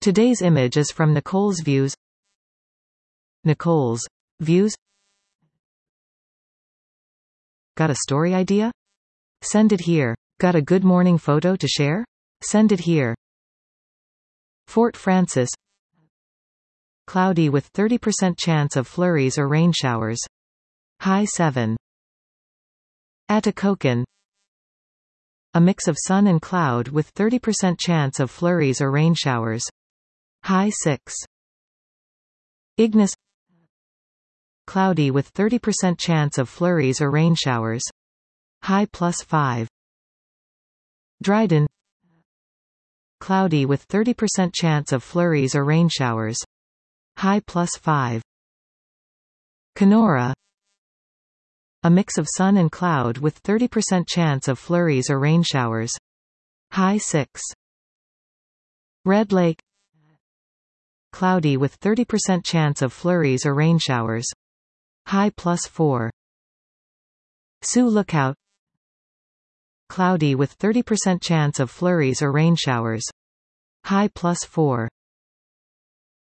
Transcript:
Today's image is from Nicole's Views. Nicole's Views. Got a story idea? Send it here. Got a good morning photo to share? Send it here. Fort Frances. Cloudy with 30% chance of flurries or rain showers. High 7. Atikokan. A mix of sun and cloud with 30% chance of flurries or rain showers. High 6. Ignis. Cloudy with 30% chance of flurries or rain showers. High +5. Dryden. Cloudy with 30% chance of flurries or rain showers. High +5. Kenora. A mix of sun and cloud with 30% chance of flurries or rain showers. High 6. Red Lake. Cloudy with 30% chance of flurries or rain showers. High +4. Sioux Lookout. Cloudy with 30% chance of flurries or rain showers. High +4.